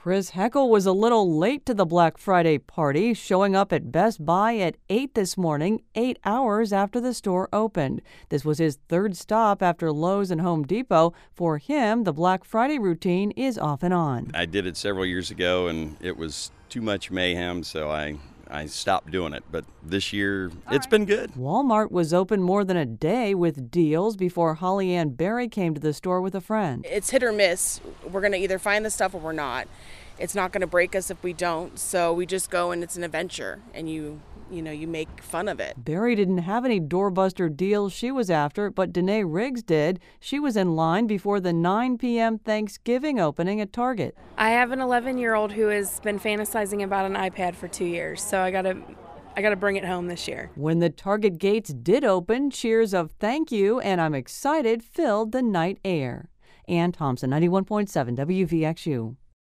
Chris Heckel was a little late to the Black Friday party, showing up at Best Buy at 8 this morning, 8 hours after the store opened. This was his third stop after Lowe's and Home Depot. For him, the Black Friday routine is off and on. I did it several years ago, and it was too much mayhem, so I stopped doing it. But this year, it's been good. Walmart was open more than a day with deals before Holly Ann Berry came to the store with a friend. It's hit or miss. We're going to either find the stuff or we're not. It's not going to break us if we don't, so we just go and it's an adventure, and you make fun of it. Berry didn't have any doorbuster deals she was after, but Danae Riggs did. She was in line before the 9 p.m. Thanksgiving opening at Target. I have an 11-year-old who has been fantasizing about an iPad for 2 years, so I gotta bring it home this year. When the Target gates did open, cheers of thank you and I'm excited filled the night air. Ann Thompson, 91.7 WVXU.